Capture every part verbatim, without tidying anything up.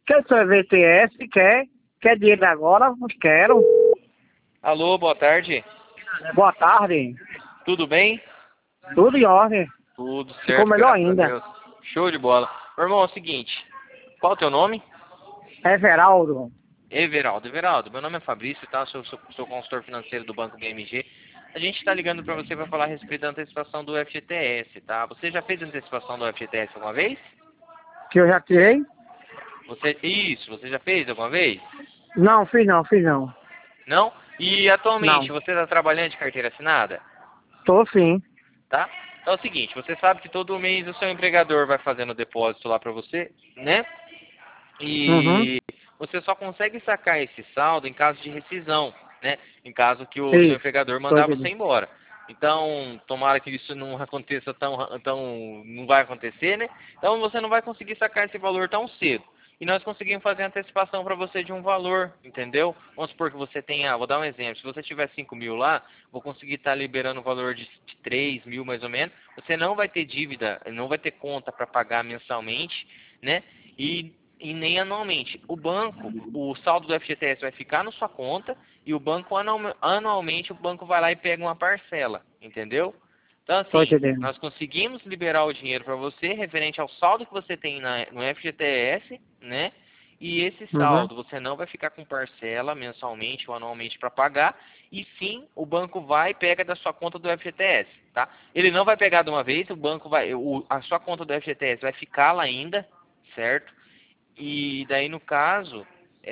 Quer seu V T S? Quer? Quer dinheiro agora? Quero. Alô, boa tarde. Boa tarde. Tudo bem? Tudo em ordem. Tudo certo, Ficou melhor graças ainda. a Deus. Show de bola. Meu irmão, é o seguinte, qual é o teu nome? Everaldo. Everaldo. Everaldo, meu nome é Fabrício, tá? Sou, sou, sou consultor financeiro do Banco B M G. A gente está ligando para você para falar a respeito da antecipação do F G T S, tá? Você já fez a antecipação do F G T S alguma vez? Que eu já tirei? Você, isso, você já fez alguma vez? Não, fiz não, fiz não. Não? E atualmente, Não. você está trabalhando de carteira assinada? Tô sim. Tá? Então é o seguinte, você sabe que todo mês o seu empregador vai fazendo depósito lá para você, né? Uhum. E você só consegue sacar esse saldo em caso de rescisão, né? Em caso que o seu Isso. empregador Tô mandar você entendendo. embora. Então, tomara que isso não aconteça tão, tão, não vai acontecer, né? Então você não vai conseguir sacar esse valor tão cedo. E nós conseguimos fazer a antecipação para você de um valor, entendeu? Vamos supor que você tenha, vou dar um exemplo, se você tiver cinco mil lá, vou conseguir estar liberando o valor de, de três mil mais ou menos. Você não vai ter dívida, não vai ter conta para pagar mensalmente, né? E e nem anualmente. O banco, o saldo do F G T S vai ficar na sua conta e o banco, anual, anualmente, o banco vai lá e pega uma parcela, entendeu? Então, Tô assim, entendendo. nós conseguimos liberar o dinheiro para você referente ao saldo que você tem na, no F G T S, né? E esse Uhum. saldo você não vai ficar com parcela mensalmente ou anualmente para pagar, e sim, o banco vai e pega da sua conta do F G T S, tá? Ele não vai pegar de uma vez, o banco vai, o, a sua conta do F G T S vai ficar lá ainda, certo? E daí, no caso,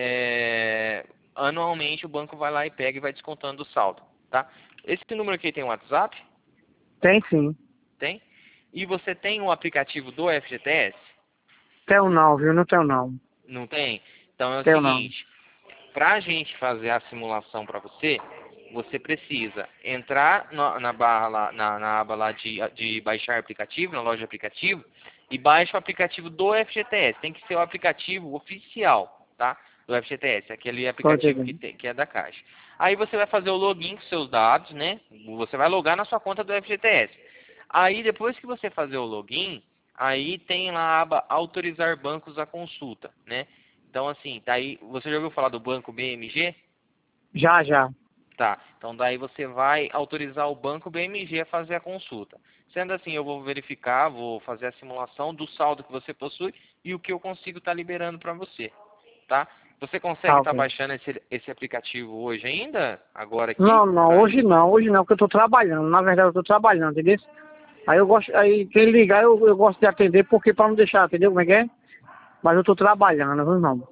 é, anualmente o banco vai lá e pega e vai descontando o saldo, tá? Esse número aqui tem um WhatsApp? Tem sim. Tem? E você tem um aplicativo do F G T S? Tenho não, viu? Não tenho não. Não tem? Então é o Tenho não. seguinte, para a gente fazer a simulação para você, você precisa entrar na, na barra lá, na, na aba lá de, de baixar aplicativo, na loja de aplicativo, e baixa o aplicativo do F G T S. Tem que ser o aplicativo oficial, tá? Do F G T S, aquele Tô aplicativo que, entendendo. tem, que é da Caixa. Aí você vai fazer o login com seus dados, né? Você vai logar na sua conta do F G T S. Aí depois que você fazer o login, aí tem lá a aba autorizar bancos à consulta, né? Então assim, daí você já ouviu falar do banco B M G? Já, já. Tá, então daí você vai autorizar o banco B M G a fazer a consulta. Sendo assim, eu vou verificar, vou fazer a simulação do saldo que você possui e o que eu consigo estar liberando para você, tá? Você consegue Tá estar ok. baixando esse, esse aplicativo hoje ainda? Agora aqui? Não, não, Pra... hoje não, hoje não, porque eu tô trabalhando. Na verdade eu tô trabalhando, entendeu? Aí eu gosto, aí quem ligar eu, eu gosto de atender porque pra não deixar, entendeu como é que é? Mas eu tô trabalhando, viu, não?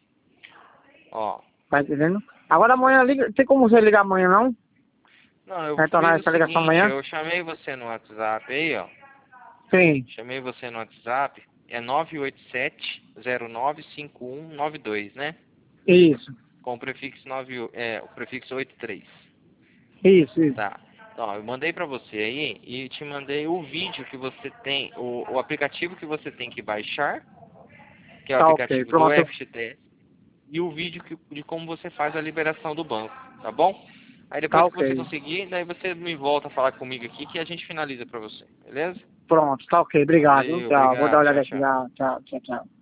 Ó, Tá entendendo? Agora amanhã liga, tem como você ligar amanhã não? não, eu Retornar fiz o essa ligação seguinte, amanhã? eu chamei você no WhatsApp aí, ó. Sim, Chamei você no WhatsApp, é nove oito sete zero nove cinco um nove dois, né? isso, Com o prefixo nove, é, o prefixo oitenta e três. isso, isso. Tá. Então, eu mandei pra você aí e te mandei o vídeo que você tem, o, o aplicativo que você tem que baixar, que é o Tá ok, aplicativo do pronto. F G T S, e o vídeo que, de como você faz a liberação do banco, tá bom? Aí Tá depois que você ok. conseguir, daí você me volta a falar comigo aqui que a gente finaliza pra você, beleza? Pronto, tá ok, obrigado. Valeu, Tchau, vou dar obrigado, uma olhada tchau, aqui. tchau. Tchau, tchau, tchau.